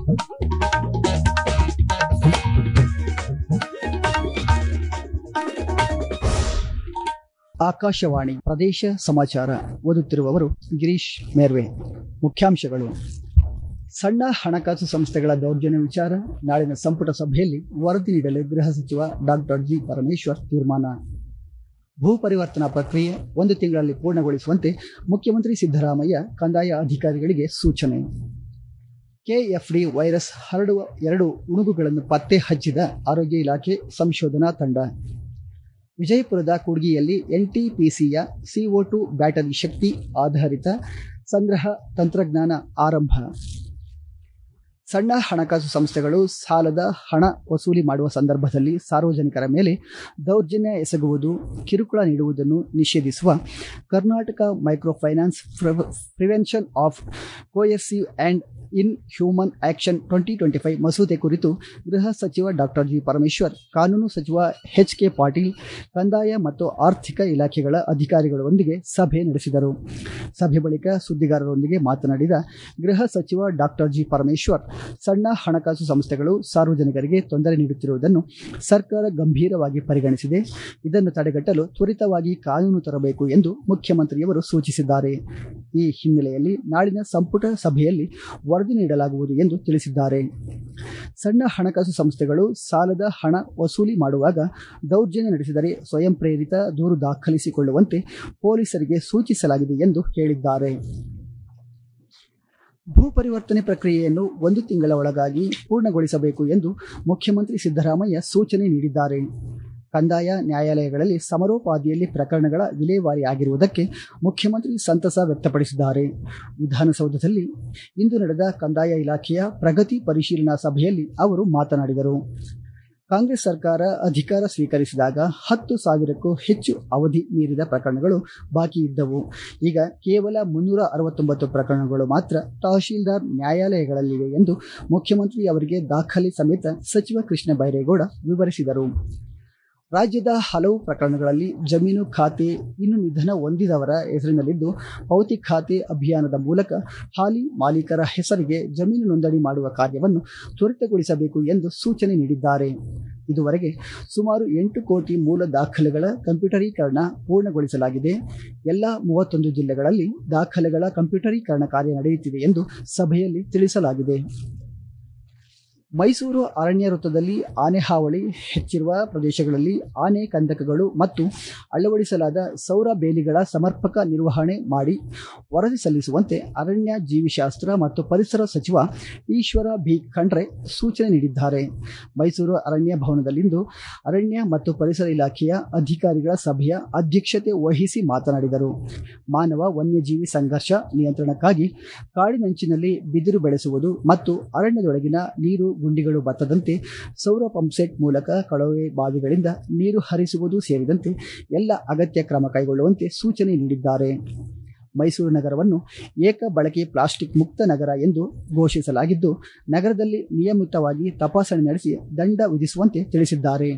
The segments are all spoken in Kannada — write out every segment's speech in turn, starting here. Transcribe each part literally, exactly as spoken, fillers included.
ಆಕಾಶವಾಣಿ ಪ್ರದೇಶ ಸಮಾಚಾರ ಓದುತ್ತಿರುವವರು ಗಿರೀಶ್ ಮೇರ್ವೆ. ಮುಖ್ಯಾಂಶಗಳು: ಸಣ್ಣ ಹಣಕಾಸು ಸಂಸ್ಥೆಗಳ ದೌರ್ಜನ್ಯ ವಿಚಾರ ನಾಳಿನ ಸಂಪುಟ ಸಭೆಯಲ್ಲಿ ವರದಿ ನೀಡಲು ಗೃಹ ಸಚಿವ ಡಾಕ್ಟರ್ ಜಿ ಪರಮೇಶ್ವರ್ ತೀರ್ಮಾನ. ಭೂ ಪರಿವರ್ತನಾ ಪ್ರಕ್ರಿಯೆ ಒಂದು ತಿಂಗಳಲ್ಲಿ ಪೂರ್ಣಗೊಳಿಸುವಂತೆ ಮುಖ್ಯಮಂತ್ರಿ ಸಿದ್ದರಾಮಯ್ಯ ಕಂದಾಯ ಅಧಿಕಾರಿಗಳಿಗೆ ಸೂಚನೆ. ಕೆಎಫ್ಡಿ ವೈರಸ್ ಹರಡುವ ಎರಡು ಉಣುಗುಗಳನ್ನು ಪತ್ತೆ ಹಚ್ಚಿದ ಆರೋಗ್ಯ ಇಲಾಖೆ ಸಂಶೋಧನಾ ತಂಡ. ವಿಜಯಪುರದ ಕೂಡ್ಗಿಯಲ್ಲಿ ಎನ್ಟಿಪಿಸಿಯ ಸಿಒ ಟು ಬ್ಯಾಟರಿ ಶಕ್ತಿ ಆಧಾರಿತ ಸಂಗ್ರಹ ತಂತ್ರಜ್ಞಾನ ಆರಂಭ. ಸಣ್ಣ ಹಣಕಾಸು ಸಂಸ್ಥೆಗಳು ಸಾಲದ ಹಣ ವಸೂಲಿ ಮಾಡುವ ಸಂದರ್ಭದಲ್ಲಿ ಸಾರ್ವಜನಿಕರ ಮೇಲೆ ದೌರ್ಜನ್ಯ ಎಸಗುವುದು, ಕಿರುಕುಳ ನೀಡುವುದನ್ನು ನಿಷೇಧಿಸುವ Karnataka microfinance prevention of coercive and inhuman action twenty twenty five ಮಸೂದೆ ಕುರಿತು ಗೃಹ ಸಚಿವ ಡಾಕ್ಟರ್ ಜಿ ಪರಮೇಶ್ವರ್, ಕಾನೂನು ಸಚಿವ ಎಚ್ ಕೆ ಪಾಟೀಲ್, ಕಂದಾಯ ಮತ್ತು ಆರ್ಥಿಕ ಇಲಾಖೆಗಳ ಅಧಿಕಾರಿಗಳೊಂದಿಗೆ ಸಭೆ ನಡೆಸಿದರು. ಸಭೆ ಬಳಿಕ ಸುದ್ದಿಗಾರರೊಂದಿಗೆ ಮಾತನಾಡಿದ ಗೃಹ ಸಚಿವ ಡಾಕ್ಟರ್ ಜಿ ಪರಮೇಶ್ವರ್, ಸಣ್ಣ ಹಣಕಾಸು ಸಂಸ್ಥೆಗಳು ಸಾರ್ವಜನಿಕರಿಗೆ ತೊಂದರೆ ನೀಡುತ್ತಿರುವುದನ್ನು ಸರ್ಕಾರ ಗಂಭೀರವಾಗಿ ಪರಿಗಣಿಸಿದೆ. ಇದನ್ನು ತಡೆಗಟ್ಟಲು ತ್ವರಿತವಾಗಿ ಕಾನೂನು ತರಬೇಕು ಎಂದು ಮುಖ್ಯಮಂತ್ರಿಯವರು ಸೂಚಿಸಿದ್ದಾರೆ. ಈ ಹಿನ್ನೆಲೆಯಲ್ಲಿ ನಾಳಿನ ಸಂಪುಟ ಸಭೆಯಲ್ಲಿ ವರದಿ ನೀಡಲಾಗುವುದು ಎಂದು ತಿಳಿಸಿದ್ದಾರೆ. ಸಣ್ಣ ಹಣಕಾಸು ಸಂಸ್ಥೆಗಳು ಸಾಲದ ಹಣ ವಸೂಲಿ ಮಾಡುವಾಗ ದೌರ್ಜನ್ಯ ನಡೆಸಿದರೆ ಸ್ವಯಂ ಪ್ರೇರಿತ ದೂರು ದಾಖಲಿಸಿಕೊಳ್ಳುವಂತೆ ಪೊಲೀಸರಿಗೆ ಸೂಚಿಸಲಾಗಿದೆ ಎಂದು ಹೇಳಿದ್ದಾರೆ. ಭೂ ಪರಿವರ್ತನೆ ಪ್ರಕ್ರಿಯೆಯನ್ನು ಒಂದು ತಿಂಗಳ ಒಳಗಾಗಿ ಪೂರ್ಣಗೊಳಿಸಬೇಕು ಎಂದು ಮುಖ್ಯಮಂತ್ರಿ ಸಿದ್ದರಾಮಯ್ಯ ಸೂಚನೆ ನೀಡಿದ್ದಾರೆ. ಕಂದಾಯ ನ್ಯಾಯಾಲಯಗಳಲ್ಲಿ ಸಮರೋಪಾದಿಯಲ್ಲಿ ಪ್ರಕರಣಗಳ ವಿಲೇವಾರಿ ಆಗಿರುವುದಕ್ಕೆ ಮುಖ್ಯಮಂತ್ರಿ ಸಂತಸ ವ್ಯಕ್ತಪಡಿಸಿದ್ದಾರೆ. ವಿಧಾನಸೌಧದಲ್ಲಿ ಇಂದು ನಡೆದ ಕಂದಾಯ ಇಲಾಖೆಯ ಪ್ರಗತಿ ಪರಿಶೀಲನಾ ಸಭೆಯಲ್ಲಿ ಅವರು ಮಾತನಾಡಿದರು. ಕಾಂಗ್ರೆಸ್ ಸರ್ಕಾರ ಅಧಿಕಾರ ಸ್ವೀಕರಿಸಿದಾಗ ಹತ್ತು ಸಾವಿರಕ್ಕೂ ಹೆಚ್ಚು ಅವಧಿ ಮೀರಿದ ಪ್ರಕರಣಗಳು ಬಾಕಿ ಇದ್ದವು. ಈಗ ಕೇವಲ ಮುನ್ನೂರ ಅರವತ್ತೊಂಬತ್ತು ಪ್ರಕರಣಗಳು ಮಾತ್ರ ತಹಶೀಲ್ದಾರ್ ನ್ಯಾಯಾಲಯಗಳಲ್ಲಿವೆ ಎಂದು ಮುಖ್ಯಮಂತ್ರಿ ಅವರಿಗೆ ದಾಖಲೆ ಸಮೇತ ಸಚಿವ ಕೃಷ್ಣ ಬೈರೇಗೌಡ ವಿವರಿಸಿದರು. ರಾಜ್ಯದ ಹಲವು ಪ್ರಕರಣಗಳಲ್ಲಿ ಜಮೀನು ಖಾತೆ ಇನ್ನು ನಿಧನ ಹೊಂದಿದವರ ಹೆಸರಿನಲ್ಲಿದ್ದು, ಭೌತಿಕ ಖಾತೆ ಅಭಿಯಾನದ ಮೂಲಕ ಹಾಲಿ ಮಾಲೀಕರ ಹೆಸರಿಗೆ ಜಮೀನು ನೋಂದಣಿ ಮಾಡುವ ಕಾರ್ಯವನ್ನು ತ್ವರಿತಗೊಳಿಸಬೇಕು ಎಂದು ಸೂಚನೆ ನೀಡಿದ್ದಾರೆ. ಇದುವರೆಗೆ ಸುಮಾರು ಎಂಟು ಕೋಟಿ ಮೂಲ ದಾಖಲೆಗಳ ಕಂಪ್ಯೂಟರೀಕರಣ ಪೂರ್ಣಗೊಳಿಸಲಾಗಿದೆ. ಎಲ್ಲ ಮೂವತ್ತೊಂದು ಜಿಲ್ಲೆಗಳಲ್ಲಿ ದಾಖಲೆಗಳ ಕಂಪ್ಯೂಟರೀಕರಣ ಕಾರ್ಯ ನಡೆಯುತ್ತಿದೆ ಎಂದು ಸಭೆಯಲ್ಲಿ ತಿಳಿಸಲಾಗಿದೆ. ಮೈಸೂರು ಅರಣ್ಯ ವೃತ್ತದಲ್ಲಿ ಆನೆ ಹಾವಳಿ ಹೆಚ್ಚಿರುವ ಪ್ರದೇಶಗಳಲ್ಲಿ ಆನೆ ಕಂದಕಗಳು ಮತ್ತು ಅಳವಡಿಸಲಾದ ಸೌರ ಬೇಲಿಗಳ ಸಮರ್ಪಕ ನಿರ್ವಹಣೆ ಮಾಡಿ ವರದಿ ಸಲ್ಲಿಸುವಂತೆ ಅರಣ್ಯ ಜೀವಿಶಾಸ್ತ್ರ ಮತ್ತು ಪರಿಸರ ಸಚಿವ ಈಶ್ವರ ಬಿ ಖಂಡ್ರೆ ಸೂಚನೆ ನೀಡಿದ್ದಾರೆ. ಮೈಸೂರು ಅರಣ್ಯ ಭವನದಲ್ಲಿಂದು ಅರಣ್ಯ ಮತ್ತು ಪರಿಸರ ಇಲಾಖೆಯ ಅಧಿಕಾರಿಗಳ ಸಭೆಯ ಅಧ್ಯಕ್ಷತೆ ವಹಿಸಿ ಮಾತನಾಡಿದರು. ಮಾನವ ವನ್ಯಜೀವಿ ಸಂಘರ್ಷ ನಿಯಂತ್ರಣಕ್ಕಾಗಿ ಕಾಡಿನಂಚಿನಲ್ಲಿ ಬಿದಿರು ಬೆಳೆಸುವುದು ಮತ್ತು ಅರಣ್ಯದೊಳಗಿನ ನೀರು ಗುಂಡಿಗಳು ಬತ್ತದಂತೆ ಸೌರ ಪಂಪ್ಸೆಟ್ ಮೂಲಕ ಕೊಳವೆ ಬಾವಿಗಳಿಂದ ನೀರು ಹರಿಸುವುದು ಸೇರಿದಂತೆ ಎಲ್ಲ ಅಗತ್ಯ ಕ್ರಮ ಕೈಗೊಳ್ಳುವಂತೆ ಸೂಚನೆ ನೀಡಿದ್ದಾರೆ. ಮೈಸೂರು ನಗರವನ್ನು ಏಕ ಬಳಕೆ ಪ್ಲಾಸ್ಟಿಕ್ ಮುಕ್ತ ನಗರ ಎಂದು ಘೋಷಿಸಲಾಗಿದ್ದು, ನಗರದಲ್ಲಿ ನಿಯಮಿತವಾಗಿ ತಪಾಸಣೆ ನಡೆಸಿ ದಂಡ ವಿಧಿಸುವಂತೆ ತಿಳಿಸಿದ್ದಾರೆ.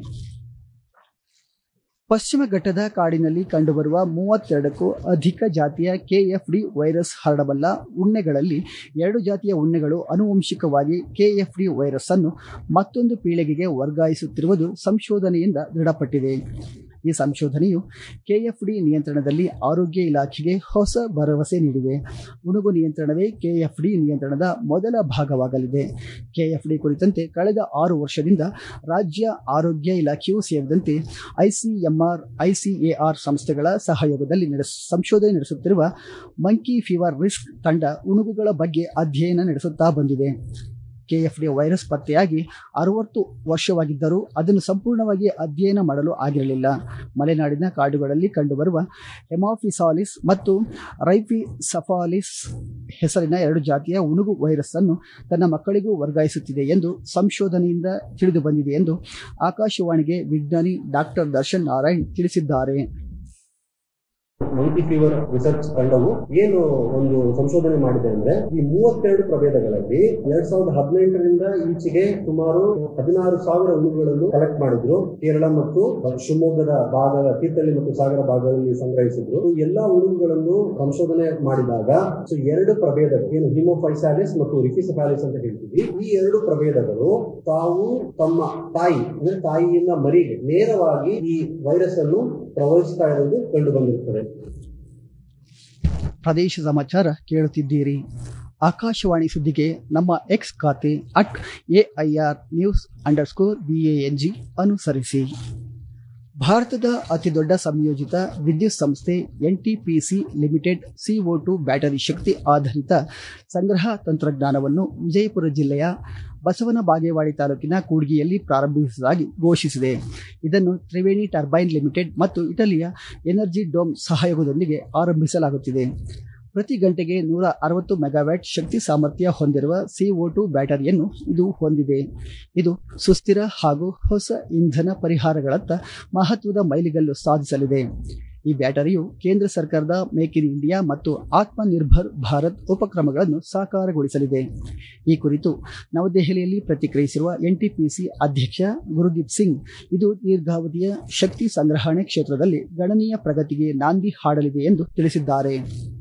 ಪಶ್ಚಿಮ ಘಟ್ಟದ ಕಾಡಿನಲ್ಲಿ ಕಂಡುಬರುವ ಮೂವತ್ತೆರಡಕ್ಕೂ ಅಧಿಕ ಜಾತಿಯ ಕೆಎಫ್ಡಿ ವೈರಸ್ ಹರಡಬಲ್ಲ ಉಣ್ಣೆಗಳಲ್ಲಿ ಎರಡು ಜಾತಿಯ ಉಣ್ಣೆಗಳು ಆನುವಂಶಿಕವಾಗಿ ಕೆಎಫ್ಡಿ ವೈರಸ್ ಅನ್ನು ಮತ್ತೊಂದು ಪೀಳಿಗೆಗೆ ವರ್ಗಾಯಿಸುತ್ತಿರುವುದು ಸಂಶೋಧನೆಯಿಂದ ದೃಢಪಟ್ಟಿದೆ. ಈ ಸಂಶೋಧನೆಯು ಕೆಎಫ್ಡಿ ನಿಯಂತ್ರಣದಲ್ಲಿ ಆರೋಗ್ಯ ಇಲಾಖೆಗೆ ಹೊಸ ಭರವಸೆ ನೀಡಿದೆ. ಉಣುಗು ನಿಯಂತ್ರಣವೇ ಕೆಎಫ್ಡಿ ನಿಯಂತ್ರಣದ ಮೊದಲ ಭಾಗವಾಗಲಿದೆ. ಕೆಎಫ್ಡಿ ಕುರಿತಂತೆ ಕಳೆದ ಆರು ವರ್ಷದಿಂದ ರಾಜ್ಯ ಆರೋಗ್ಯ ಇಲಾಖೆಯೂ ಸೇರಿದಂತೆ ಐಸಿಎಂಆರ್, ಐಸಿಎಆರ್ ಸಂಸ್ಥೆಗಳ ಸಹಯೋಗದಲ್ಲಿ ನಡೆಸ ಸಂಶೋಧನೆ ನಡೆಸುತ್ತಿರುವ ಮಂಕಿ ಫೀವರ್ ರಿಸ್ಕ್ ತಂಡ ಉಣುಗುಗಳ ಬಗ್ಗೆ ಅಧ್ಯಯನ ನಡೆಸುತ್ತಾ ಬಂದಿದೆ. ಕೆಎಫ್ಡಿ ವೈರಸ್ ಪತ್ತೆಯಾಗಿ ಅರವತ್ತು ವರ್ಷವಾಗಿದ್ದರೂ ಅದನ್ನು ಸಂಪೂರ್ಣವಾಗಿ ಅಧ್ಯಯನ ಮಾಡಲು ಆಗಿರಲಿಲ್ಲ. ಮಲೆನಾಡಿನ ಕಾಡುಗಳಲ್ಲಿ ಕಂಡುಬರುವ ಹೆಮಾಫಿಸಾಲಿಸ್ ಮತ್ತು ರೈಫಿಸಫಾಲಿಸ್ ಹೆಸರಿನ ಎರಡು ಜಾತಿಯ ಉಣುಗು ವೈರಸ್ ಅನ್ನು ತನ್ನ ಮಕ್ಕಳಿಗೂ ವರ್ಗಾಯಿಸುತ್ತಿದೆ ಎಂದು ಸಂಶೋಧನೆಯಿಂದ ತಿಳಿದು ಬಂದಿದೆ ಎಂದು ಆಕಾಶವಾಣಿಗೆ ವಿಜ್ಞಾನಿ ಡಾಕ್ಟರ್ ದರ್ಶನ್ ನಾರಾಯಣ್ ತಿಳಿಸಿದ್ದಾರೆ. ಮಂಕಿ ಫೀವರ್ ರಿಸರ್ಚ್ ತಂಡವು ಏನು ಒಂದು ಸಂಶೋಧನೆ ಮಾಡಿದೆ ಅಂದ್ರೆ ಈ ಮೂವತ್ತೆರಡು ಪ್ರಭೇದಗಳಲ್ಲಿ ಎರಡ್ ಸಾವಿರದ ಹದಿನೆಂಟರಿಂದ ಈಚೆಗೆ ಸುಮಾರು ಹದಿನಾರು ಸಾವಿರ ಉಳುಗಳನ್ನು ಕಲೆಕ್ಟ್ ಮಾಡಿದ್ರು. ಕೇರಳ ಮತ್ತು ಶಿವಮೊಗ್ಗದ ಭಾಗದ ತೀರ್ಥಹಳ್ಳಿ ಮತ್ತು ಸಾಗರ ಭಾಗಗಳಲ್ಲಿ ಸಂಗ್ರಹಿಸಿದ್ರು. ಎಲ್ಲಾ ಉಳುಗಳನ್ನು ಸಂಶೋಧನೆ ಮಾಡಿದಾಗ ಸೊ ಎರಡು ಪ್ರಭೇದಗಳು ಏನು ಹಿಮೋಫೈಸಾಲಿಸ್ ಮತ್ತು ರಿಫಿಸಫಾಲಿಸ್ ಅಂತ ಹೇಳ್ತೀವಿ, ಈ ಎರಡು ಪ್ರಭೇದಗಳು ತಾವು ತಮ್ಮ ತಾಯಿ ಅಂದ್ರೆ ತಾಯಿಯಿಂದ ಮರಿಗೆ ನೇರವಾಗಿ ಈ ವೈರಸ್ ಅನ್ನು ಪ್ರವಹಿಸ್ತಾ ಇರೋದು ಕಂಡು ಬಂದಿರುತ್ತದೆ. ಪ್ರದೇಶ ಸಮಾಚಾರ ಕೇಳುತ್ತಿದ್ದೀರಿ. ಆಕಾಶವಾಣಿ ಸುದ್ದಿಗೆ ನಮ್ಮ ಎಕ್ಸ್ ಖಾತೆ at AIR news underscore BANG ಅನುಸರಿಸಿ. ಭಾರತದ ಅತಿದೊಡ್ಡ ಸಂಯೋಜಿತ ವಿದ್ಯುತ್ ಸಂಸ್ಥೆ NTPC limited CO two battery ಶಕ್ತಿ ಆಧಾರಿತ ಸಂಗ್ರಹ ತಂತ್ರಜ್ಞಾನವನ್ನು ವಿಜಯಪುರ ಜಿಲ್ಲೆಯ ಬಸವನ ಬಾಗೇವಾಡಿ ತಾಲೂಕಿನ ಕೂಡ್ಗಿಯಲ್ಲಿ ಪ್ರಾರಂಭಿಸುವುದಾಗಿ ಘೋಷಿಸಿದೆ. ಇದನ್ನು ತ್ರಿವೇಣಿ ಟರ್ಬೈನ್ ಲಿಮಿಟೆಡ್ ಮತ್ತು ಇಟಲಿಯ ಎನರ್ಜಿ ಡೋಮ್ ಸಹಯೋಗದೊಂದಿಗೆ ಆರಂಭಿಸಲಾಗುತ್ತಿದೆ. ಪ್ರತಿ ಗಂಟೆಗೆ ನೂರ ಅರವತ್ತು ಮೆಗಾವ್ಯಾಟ್ ಶಕ್ತಿ ಸಾಮರ್ಥ್ಯ ಹೊಂದಿರುವ ಸಿಒ ಟು ಬ್ಯಾಟರಿಯನ್ನು ಇದು ಹೊಂದಿದೆ. ಇದು ಸುಸ್ಥಿರ ಹಾಗೂ ಹೊಸ ಇಂಧನ ಪರಿಹಾರಗಳತ್ತ ಮಹತ್ವದ ಮೈಲಿಗಲ್ಲು ಸಾಧಿಸಲಿದೆ. ಈ ಬ್ಯಾಟರಿಯು ಕೇಂದ್ರ ಸರ್ಕಾರದ ಮೇಕ್ ಇನ್ ಇಂಡಿಯಾ ಮತ್ತು ಆತ್ಮನಿರ್ಭರ್ ಭಾರತ್ ಉಪಕ್ರಮಗಳನ್ನು ಸಾಕಾರಗೊಳಿಸಲಿದೆ. ಈ ಕುರಿತು ನವದೆಹಲಿಯಲ್ಲಿ ಪ್ರತಿಕ್ರಿಯಿಸಿರುವ ಎನ್ಟಿಪಿಸಿ ಅಧ್ಯಕ್ಷ ಗುರುದೀಪ್ ಸಿಂಗ್, ಇದು ದೀರ್ಘಾವಧಿಯ ಶಕ್ತಿ ಸಂಗ್ರಹಣೆ ಕ್ಷೇತ್ರದಲ್ಲಿ ಗಣನೀಯ ಪ್ರಗತಿಗೆ ನಾಂದಿ ಹಾಡಲಿದೆ ಎಂದು ತಿಳಿಸಿದ್ದಾರೆ.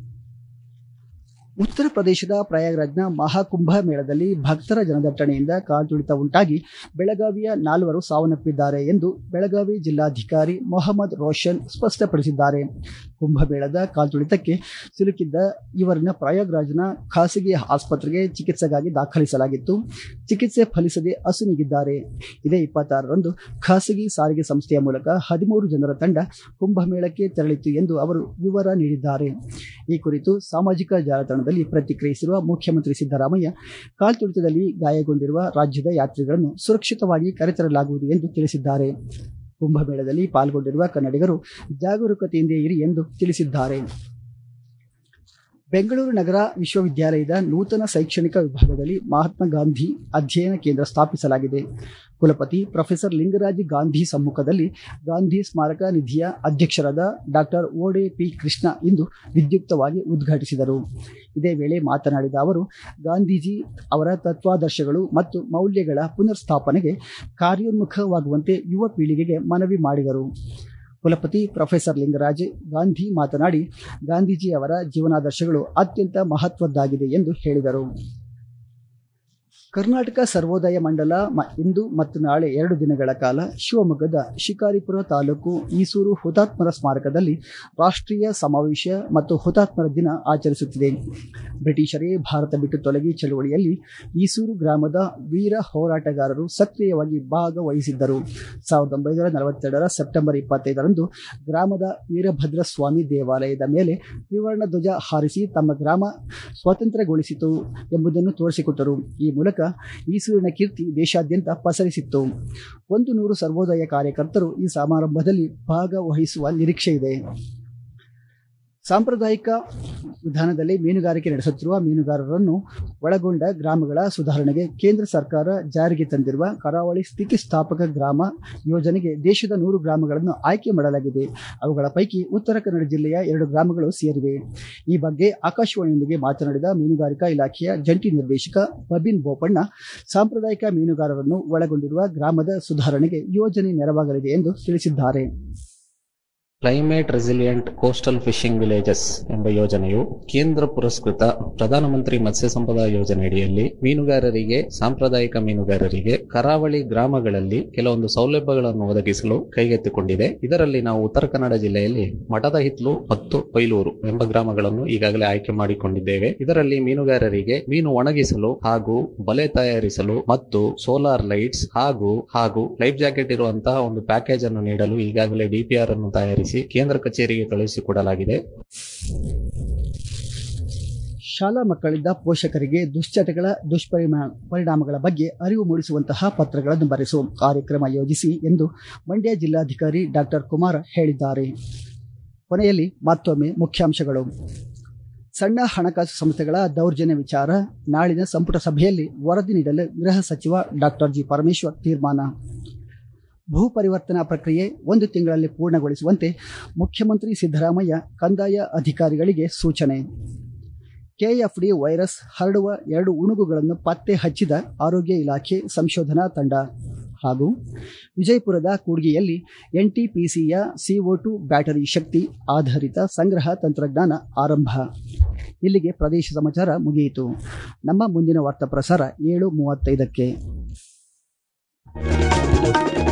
ಉತ್ತರ ಪ್ರದೇಶದ ಪ್ರಯಾಗ್ರಾಜ್ನ ಮಹಾಕುಂಭ ಮೇಳದಲ್ಲಿ ಭಕ್ತರ ಜನದಟ್ಟಣೆಯಿಂದ ಕಾಲ್ತುಳಿತ ಉಂಟಾಗಿ ಬೆಳಗಾವಿಯ ನಾಲ್ವರು ಸಾವನ್ನಪ್ಪಿದ್ದಾರೆ ಎಂದು ಬೆಳಗಾವಿ ಜಿಲ್ಲಾಧಿಕಾರಿ ಮೊಹಮ್ಮದ್ ರೋಷನ್ ಸ್ಪಷ್ಟಪಡಿಸಿದ್ದಾರೆ. ಕುಂಭಮೇಳದ ಕಾಲ್ತುಳಿತಕ್ಕೆ ಸಿಲುಕಿದ್ದ ಇವರನ್ನ ಪ್ರಯಾಗ್ರಾಜ್ನ ಖಾಸಗಿ ಆಸ್ಪತ್ರೆಗೆ ಚಿಕಿತ್ಸೆಗಾಗಿ ದಾಖಲಿಸಲಾಗಿತ್ತು. ಚಿಕಿತ್ಸೆ ಫಲಿಸದೆ ಅಸುನೀಗಿದ್ದಾರೆ. ಇದೇ ಇಪ್ಪತ್ತಾರರಂದು ಖಾಸಗಿ ಸಾರಿಗೆ ಸಂಸ್ಥೆಯ ಮೂಲಕ ಹದಿಮೂರು ಜನರ ತಂಡ ಕುಂಭಮೇಳಕ್ಕೆ ತೆರಳಿತು ಎಂದು ಅವರು ವಿವರ ನೀಡಿದ್ದಾರೆ. ಈ ಕುರಿತು ಸಾಮಾಜಿಕ ಜಾಲತಾಣದಲ್ಲಿ ಪ್ರತಿಕ್ರಿಯಿಸಿರುವ ಮುಖ್ಯಮಂತ್ರಿ ಸಿದ್ದರಾಮಯ್ಯ, ಕಾಲ್ತುಳಿತದಲ್ಲಿ ಗಾಯಗೊಂಡಿರುವ ರಾಜ್ಯದ ಯಾತ್ರಿಗಳನ್ನು ಸುರಕ್ಷಿತವಾಗಿ ಕರೆತರಲಾಗುವುದು ಎಂದು ತಿಳಿಸಿದ್ದಾರೆ. ಕುಂಭಮೇಳದಲ್ಲಿ ಪಾಲ್ಗೊಂಡಿರುವ ಕನ್ನಡಿಗರು ಜಾಗರೂಕತೆಯಿಂದ ಇರಿ ಎಂದು ತಿಳಿಸಿದ್ದಾರೆ. ಬೆಂಗಳೂರು ನಗರ ವಿಶ್ವವಿದ್ಯಾಲಯದ ನೂತನ ಶೈಕ್ಷಣಿಕ ವಿಭಾಗದಲ್ಲಿ ಮಹಾತ್ಮ ಗಾಂಧಿ ಅಧ್ಯಯನ ಕೇಂದ್ರ ಸ್ಥಾಪಿಸಲಾಗಿದೆ. ಕುಲಪತಿ ಪ್ರೊಫೆಸರ್ ಲಿಂಗರಾಜ್ ಗಾಂಧಿ ಸಮ್ಮುಖದಲ್ಲಿ ಗಾಂಧಿ ಸ್ಮಾರಕ ನಿಧಿಯ ಅಧ್ಯಕ್ಷರಾದ ಡಾಕ್ಟರ್ ಓಡೆ ಪಿ ಕೃಷ್ಣ ಇಂದು ವಿದ್ಯುಕ್ತವಾಗಿ ಉದ್ಘಾಟಿಸಿದರು. ಇದೇ ವೇಳೆ ಮಾತನಾಡಿದ ಅವರು, ಗಾಂಧೀಜಿ ಅವರ ತತ್ವಾದರ್ಶಗಳು ಮತ್ತು ಮೌಲ್ಯಗಳ ಪುನರ್ ಸ್ಥಾಪನೆಗೆ ಕಾರ್ಯೋನ್ಮುಖವಾಗುವಂತೆ ಯುವ ಪೀಳಿಗೆಗೆ ಮನವಿ ಮಾಡಿದರು. ಕುಲಪತಿ ಪ್ರೊಫೆಸರ್ ಲಿಂಗರಾಜ್ ಗಾಂಧಿ ಮಾತನಾಡಿ, ಗಾಂಧೀಜಿ ಅವರ ಜೀವನಾದರ್ಶಗಳು ಅತ್ಯಂತ ಮಹತ್ವದ್ದಾಗಿದೆ ಎಂದು ಹೇಳಿದರು. ಕರ್ನಾಟಕ ಸರ್ವೋದಯ ಮಂಡಲ ಇಂದು ಮತ್ತು ನಾಳೆ ಎರಡು ದಿನಗಳ ಕಾಲ ಶಿವಮೊಗ್ಗದ ಶಿಕಾರಿಪುರ ತಾಲೂಕು ಈಸೂರು ಹುತಾತ್ಮರ ಸ್ಮಾರಕದಲ್ಲಿ ರಾಷ್ಟ್ರೀಯ ಸಮಾವೇಶ ಮತ್ತು ಹುತಾತ್ಮರ ದಿನ ಆಚರಿಸುತ್ತಿದೆ. ಬ್ರಿಟಿಷರೇ ಭಾರತ ಬಿಟ್ಟು ತೊಲಗಿ ಚಳುವಳಿಯಲ್ಲಿ ಈಸೂರು ಗ್ರಾಮದ ವೀರ ಹೋರಾಟಗಾರರು ಸಕ್ರಿಯವಾಗಿ ಭಾಗವಹಿಸಿದ್ದರು. ಸಾವಿರದ ಒಂಬೈನೂರ ನಲವತ್ತೆರಡರ ಸೆಪ್ಟೆಂಬರ್ ಇಪ್ಪತ್ತೈದರಂದು ಗ್ರಾಮದ ವೀರಭದ್ರ ಸ್ವಾಮಿ ದೇವಾಲಯದ ಮೇಲೆ ತ್ರಿವರ್ಣ ಧ್ವಜ ಹಾರಿಸಿ ತಮ್ಮ ಗ್ರಾಮ ಸ್ವಾತಂತ್ರ್ಯಗೊಳಿಸಿತು ಎಂಬುದನ್ನು ತೋರಿಸಿಕೊಟ್ಟರು. ಈ ಮೂಲಕ ಈಸೂರಿನ ಕೀರ್ತಿ ದೇಶಾದ್ಯಂತ ಪಸರಿಸಿತ್ತು. ಒಂದು ನೂರು ಸರ್ವೋದಯ ಕಾರ್ಯಕರ್ತರು ಈ ಸಮಾರಂಭದಲ್ಲಿ ಭಾಗವಹಿಸುವ ನಿರೀಕ್ಷೆ ಇದೆ. ಸಾಂಪ್ರದಾಯಿಕ ವಿಧಾನದಲ್ಲಿ ಮೀನುಗಾರಿಕೆ ನಡೆಸುತ್ತಿರುವ ಮೀನುಗಾರರನ್ನು ಒಳಗೊಂಡ ಗ್ರಾಮಗಳ ಸುಧಾರಣೆಗೆ ಕೇಂದ್ರ ಸರ್ಕಾರ ಜಾರಿಗೆ ತಂದಿರುವ ಕರಾವಳಿ ಸ್ಥಿತಿಸ್ಥಾಪಕ ಗ್ರಾಮ ಯೋಜನೆಗೆ ದೇಶದ ನೂರು ಗ್ರಾಮಗಳನ್ನು ಆಯ್ಕೆ ಮಾಡಲಾಗಿದೆ. ಅವುಗಳ ಪೈಕಿ ಉತ್ತರ ಕನ್ನಡ ಜಿಲ್ಲೆಯ ಎರಡು ಗ್ರಾಮಗಳು ಸೇರಿವೆ. ಈ ಬಗ್ಗೆ ಆಕಾಶವಾಣಿಯೊಂದಿಗೆ ಮಾತನಾಡಿದ ಮೀನುಗಾರಿಕಾ ಇಲಾಖೆಯ ಜಂಟಿ ನಿರ್ದೇಶಕ ಬಬಿನ್ ಬೋಪಣ್ಣ, ಸಾಂಪ್ರದಾಯಿಕ ಮೀನುಗಾರರನ್ನು ಒಳಗೊಂಡಿರುವ ಗ್ರಾಮದ ಸುಧಾರಣೆಗೆ ಯೋಜನೆ ನೆರವಾಗಲಿದೆ ಎಂದು ತಿಳಿಸಿದ್ದಾರೆ. Climate resilient coastal fishing villages ಎಂಬ ಯೋಜನೆಯು ಕೇಂದ್ರ ಪುರಸ್ಕೃತ ಪ್ರಧಾನಮಂತ್ರಿ ಮತ್ಸ್ಯ ಸಂಪದ ಯೋಜನೆಯಡಿಯಲ್ಲಿ ಮೀನುಗಾರರಿಗೆ, ಸಾಂಪ್ರದಾಯಿಕ ಮೀನುಗಾರರಿಗೆ ಕರಾವಳಿ ಗ್ರಾಮಗಳಲ್ಲಿ ಕೆಲವೊಂದು ಸೌಲಭ್ಯಗಳನ್ನು ಒದಗಿಸಲು ಕೈಗೆತ್ತಿಕೊಂಡಿದೆ. ಇದರಲ್ಲಿ ನಾವು ಉತ್ತರ ಕನ್ನಡ ಜಿಲ್ಲೆಯಲ್ಲಿ ಮಠದ ಹಿತ್ಲು ಮತ್ತು ಕೊಯ್ಲೂರು ಎಂಬ ಗ್ರಾಮಗಳನ್ನು ಈಗಾಗಲೇ ಆಯ್ಕೆ ಮಾಡಿಕೊಂಡಿದ್ದೇವೆ. ಇದರಲ್ಲಿ ಮೀನುಗಾರರಿಗೆ ಮೀನು ಒಣಗಿಸಲು ಹಾಗೂ ಬಲೆ ತಯಾರಿಸಲು ಮತ್ತು ಸೋಲಾರ್ ಲೈಟ್ಸ್ ಹಾಗೂ ಹಾಗೂ ಲೈಫ್ ಜಾಕೆಟ್ ಇರುವಂತಹ ಒಂದು ಪ್ಯಾಕೇಜ್ ಅನ್ನು ನೀಡಲು ಈಗಾಗಲೇ ಡಿಪಿಆರ್ ಅನ್ನು ತಯಾರಿಸಿ ಕೇಂದ್ರ ಕಚೇರಿಗೆ ಕಳುಹಿಸಿಕೊಡಲಾಗಿದೆ. ಶಾಲಾ ಮಕ್ಕಳಿಂದ ಪೋಷಕರಿಗೆ ದುಶ್ಚಟಗಳ ದುಷ್ಪರಿಣಾಮ ಪರಿಣಾಮಗಳ ಬಗ್ಗೆ ಅರಿವು ಮೂಡಿಸುವಂತಹ ಪತ್ರಗಳನ್ನು ಬರೆಸುವ ಕಾರ್ಯಕ್ರಮ ಯೋಜಿಸಿ ಎಂದು ಮಂಡ್ಯ ಜಿಲ್ಲಾಧಿಕಾರಿ ಡಾಕ್ಟರ್ ಕುಮಾರ್ ಹೇಳಿದ್ದಾರೆ. ಕೊನೆಯಲ್ಲಿ ಮತ್ತೊಮ್ಮೆ ಮುಖ್ಯಾಂಶಗಳು. ಸಣ್ಣ ಹಣಕಾಸು ಸಂಸ್ಥೆಗಳ ದೌರ್ಜನ್ಯ ವಿಚಾರ ನಾಳಿನ ಸಂಪುಟ ಸಭೆಯಲ್ಲಿ ವರದಿ ನೀಡಲು ಗೃಹ ಸಚಿವ ಡಾಕ್ಟರ್ ಜಿ ಪರಮೇಶ್ವರ್ ತೀರ್ಮಾನ. ಭೂ ಪರಿವರ್ತನಾ ಪ್ರಕ್ರಿಯೆ ಒಂದು ತಿಂಗಳಲ್ಲಿ ಪೂರ್ಣಗೊಳಿಸುವಂತೆ ಮುಖ್ಯಮಂತ್ರಿ ಸಿದ್ದರಾಮಯ್ಯ ಕಂದಾಯ ಅಧಿಕಾರಿಗಳಿಗೆ ಸೂಚನೆ. ಕೆಎಫ್ಡಿ ವೈರಸ್ ಹರಡುವ ಎರಡು ಉಣುಗುಗಳನ್ನು ಪತ್ತೆ ಹಚ್ಚಿದ ಆರೋಗ್ಯ ಇಲಾಖೆ ಸಂಶೋಧನಾ ತಂಡ. ಹಾಗೂ ವಿಜಯಪುರದ ಕೂಡ್ಗಿಯಲ್ಲಿ ಎನ್ಟಿಪಿಸಿಯ ಸಿಒ ಟು ಬ್ಯಾಟರಿ ಶಕ್ತಿ ಆಧಾರಿತ ಸಂಗ್ರಹ ತಂತ್ರಜ್ಞಾನ ಆರಂಭ. ಇಲ್ಲಿಗೆ ಪ್ರದೇಶ ಸಮಾಚಾರ ಮುಗಿಯಿತು. ನಮ್ಮ ಮುಂದಿನ ವಾರ್ತಾ ಪ್ರಸಾರ ಏಳು ಮೂವತ್ತೈದಕ್ಕೆ.